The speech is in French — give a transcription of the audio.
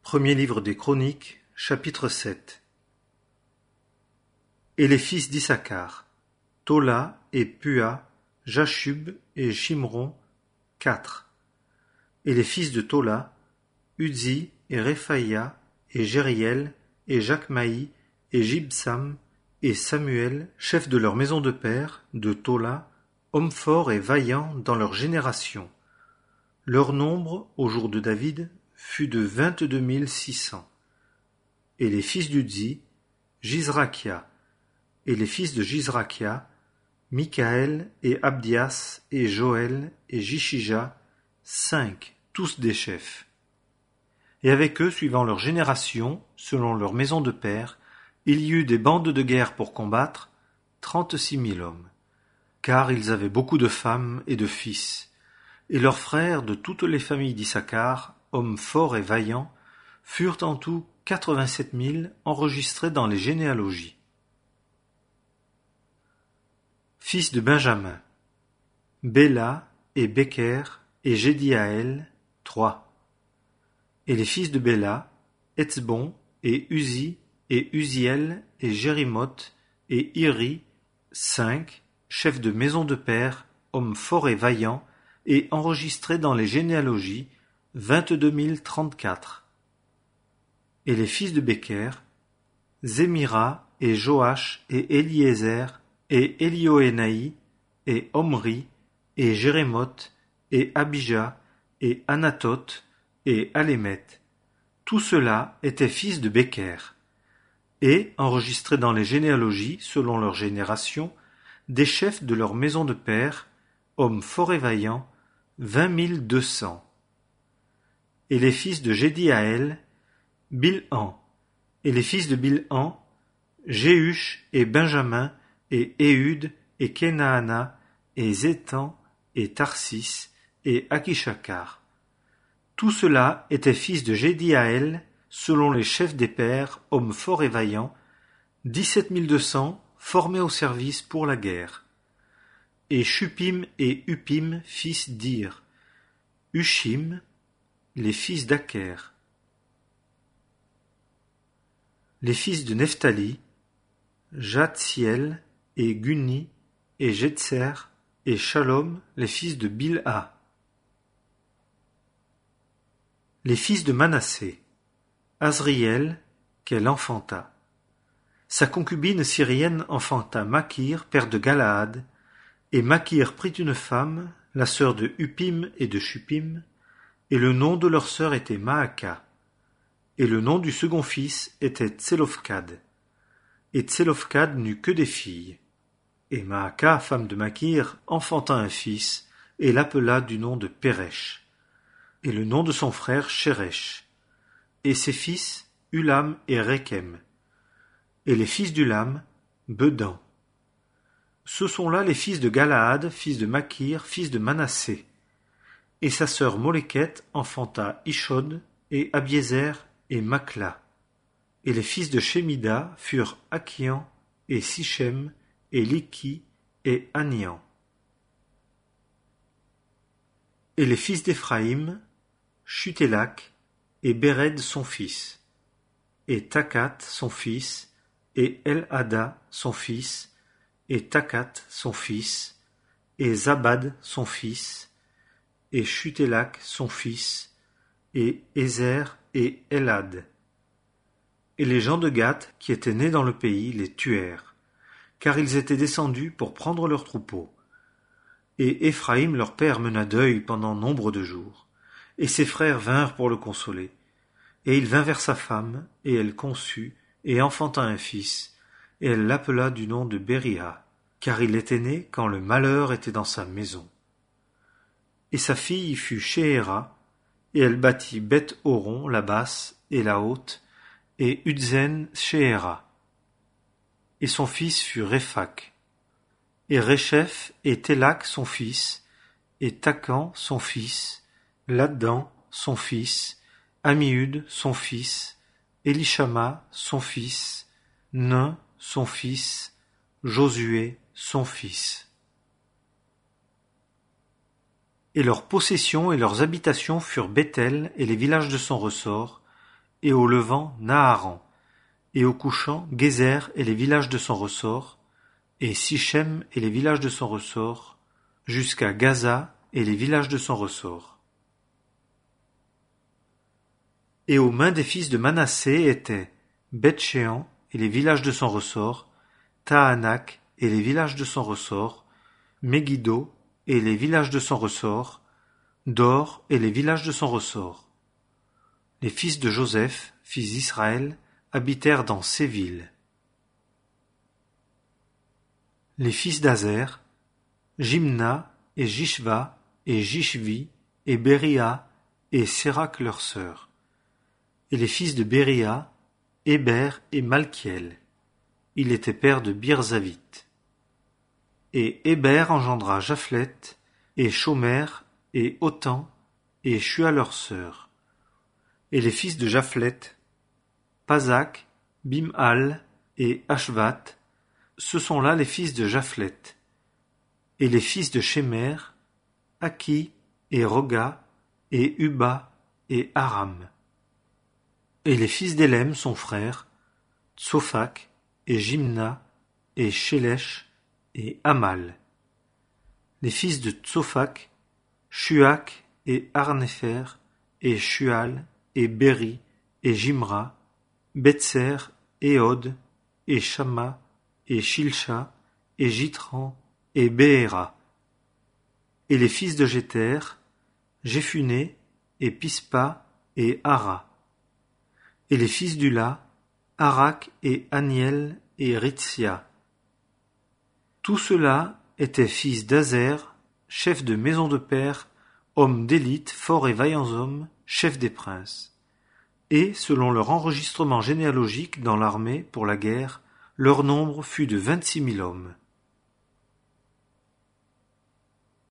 Premier livre des Chroniques, chapitre 7. Et les fils d'Issachar, Tola et Pua, Jashub et Shimron, 4. Et les fils de Tola, Uzzi et Rephaïa et Jériel et Jachmaï et Jibsam et Samuel, chefs de leur maison de père, de Tola, hommes forts et vaillants dans leur génération. Leur nombre, au jour de David, fut de 22 600. Et les fils d'Uzzi, Jizrakia, et les fils de Jizrakia, Mikaël et Abdias et Joël et Jishija, 5, tous des chefs. Et avec eux, suivant leur génération, selon leur maison de père, il y eut des bandes de guerre pour combattre, 36 000 hommes. Car ils avaient beaucoup de femmes et de fils. Et leurs frères de toutes les familles d'Issachar, hommes forts et vaillants, furent en tout 87 000 enregistrés dans les généalogies. Fils de Benjamin, Béla et Beker et Jédiaël, 3. Et les fils de Béla, Etzbon et Uzzi et Uziel et Jérimoth et Iri, 5, chefs de maison de père, hommes forts et vaillants, et enregistrés dans les généalogies, 22 034. Et les fils de Beker, Zémira et Joach et Eliezer et Élioénaï et Omri et Jérémoth et Abija et Anathoth et Alémeth. Tout cela étaient fils de Beker. Et, enregistrés dans les généalogies, selon leur génération, des chefs de leur maison de père, hommes forts et vaillants, 20 200. Et les fils de Jédiaël, Bilhan, et les fils de Bilhan, Jéhush et Benjamin et Éhud et Kenaana et Zétan et Tarsis et Akishakar. Tout cela étaient fils de Jédiaël, selon les chefs des pères, hommes forts et vaillants, 17 200 formés au service pour la guerre. Et Shupim et Upim, fils d'Ir, Ushim, les fils d'Aker. Les fils de Nephtali, Jatsiel et Guni et Jetser et Shalom, les fils de Bilha. Les fils de Manassé, Azriel, qu'elle enfanta. Sa concubine syrienne enfanta Makir, père de Galaad, et Makir prit une femme, la sœur de Upim et de Shupim, et le nom de leur sœur était Maaka, et le nom du second fils était Tselophkhad. Et Tselophkhad n'eut que des filles. Et Maaka, femme de Makir, enfanta un fils, et l'appela du nom de Péresh. Et le nom de son frère Sheresh. Et ses fils, Ulam et Rekem. Et les fils d'Ulam, Bedan. Ce sont là les fils de Galaad, fils de Makir, fils de Manassé. Et sa sœur Moléket enfanta Ishod, et Abiézer, et Makla. Et les fils de Shemida furent Akian, et Sichem, et Liki, et Anian. Et les fils d'Éphraïm, Shutélak, et Béred son fils, et Takat son fils, et El-Hada son fils, et Takat son fils, et Zabad son fils, et Shutélak son fils, et Ézer et Elad. Et les gens de Gath, qui étaient nés dans le pays, les tuèrent, car ils étaient descendus pour prendre leurs troupeaux. Et Éphraïm leur père mena deuil pendant nombre de jours, et ses frères vinrent pour le consoler. Et il vint vers sa femme, et elle conçut, et enfanta un fils, et elle l'appela du nom de Bériha, car il était né quand le malheur était dans sa maison. Et sa fille fut Shéhéra, et elle bâtit Beth-Horon, la basse, et la haute, et Udzen Shéhéra. Et son fils fut Réphak. Et Réchef et Télak son fils, et Takan son fils, Laddan son fils, Amihud son fils, Élishama son fils, Nun son fils, Josué son fils. Et leurs possessions et leurs habitations furent Béthel et les villages de son ressort, et au levant Naaran, et au couchant Gézer et les villages de son ressort, et Sichem et les villages de son ressort, jusqu'à Gaza et les villages de son ressort. Et aux mains des fils de Manassé étaient Beth-Shéan et les villages de son ressort, Tahanak et les villages de son ressort, Megiddo et les villages de son ressort, Dor et les villages de son ressort. Les fils de Joseph, fils d'Israël, habitèrent dans ces villes. Les fils d'Azer, Jimna et Jishva et Jishvi et Beria et Sérac leur sœur. Et les fils de Beria, Héber et Malkiel. Il était père de Birzavit. Et Héber engendra Japhlet, et Shomer, et Otan, et Shua leur sœur. Et les fils de Japhlet, Pazak, Bimhal et Ashvat, ce sont là les fils de Japhlet. Et les fils de Shemer, Aki et Roga, et Uba et Aram. Et les fils d'Élem, son frère, Tsophak, et Jimna, et Shélech, et Amal. Les fils de Tsophak, Shuak, et Arnépher, et Shual, et Béri, et Jimra, Betser, et Od, et Shama, et Shilsha, et Jitran, et Béhéra. Et les fils de Jéter, Jéphuné, et Pispa, et Ara. Et les fils d'Ula, Arak et Aniel et Ritsia. Tout cela étaient fils d'Azer, chef de maison de père, hommes d'élite, forts et vaillants hommes, chefs des princes. Et, selon leur enregistrement généalogique dans l'armée pour la guerre, leur nombre fut de 26 000 hommes.